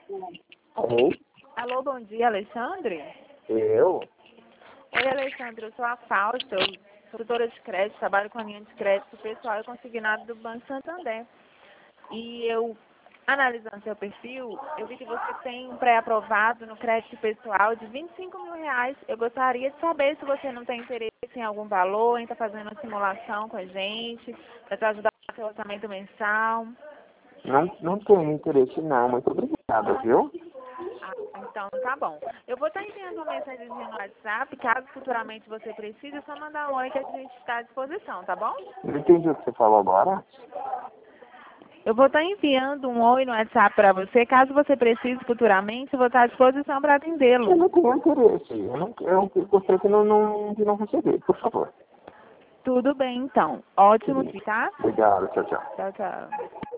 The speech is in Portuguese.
Alô? Alô, bom dia, Alexandre? Eu? Oi, Alexandre, eu sou a Fausta, eu sou tutora de crédito, trabalho com a linha de crédito pessoal e consignado do Banco Santander. E eu, analisando seu perfil, eu vi que você tem um pré-aprovado no crédito pessoal de R$ 25.000. Eu gostaria de saber se você não tem interesse em algum valor, em estar fazendo uma simulação com a gente, para te ajudar no seu orçamento mensal. Não tenho interesse não, muito obrigada, viu? Ah, então tá bom. Eu vou estar enviando uma mensagem no WhatsApp, caso futuramente você precise, é só mandar um oi que a gente está à disposição, tá bom? Não entendi o que você falou agora. Eu vou estar enviando um oi no WhatsApp para você, caso você precise futuramente, eu vou estar à disposição para Eu atendê-lo. não tenho interesse, eu gostaria de não receber, por favor. Tudo bem, então. Ótimo dia, tá? Obrigado, tchau, tchau. Tchau, tchau.